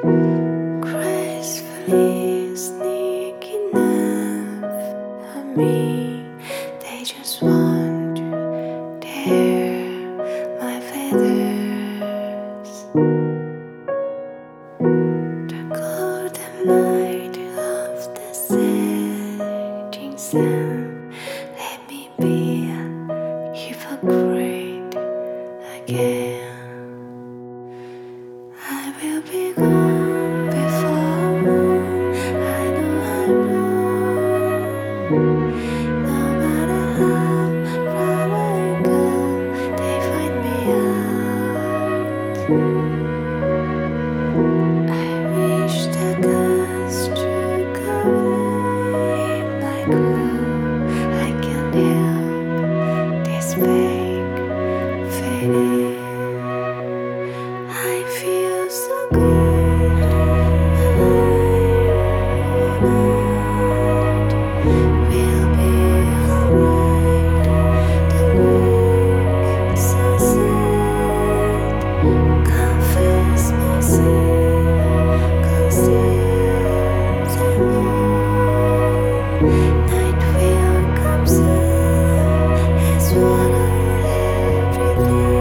gracefully sneaking up on me. They just want to tear my feathers. The golden light of the setting sun, let me be a hypocrite again. I will be gone before long. I know. No matter how far I go, they find me out. I wish the dust took away my glow. I can't help this vague feeling. I feel so good, alive. We'll be alright. The moon's so sad. Confess my sin, conceals alone. Night will come soon, as water everything.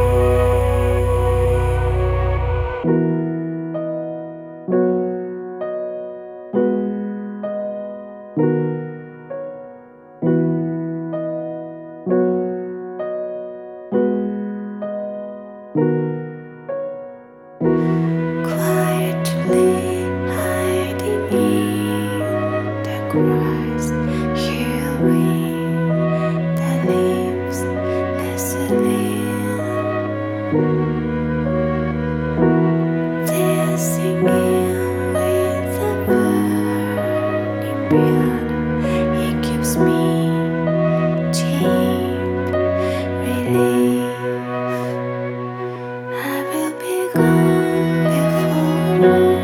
Quietly hiding in the grass, hearing the leaves nestling. They're singing with the burning beyond. It gives me deep relief. I will be gone before long.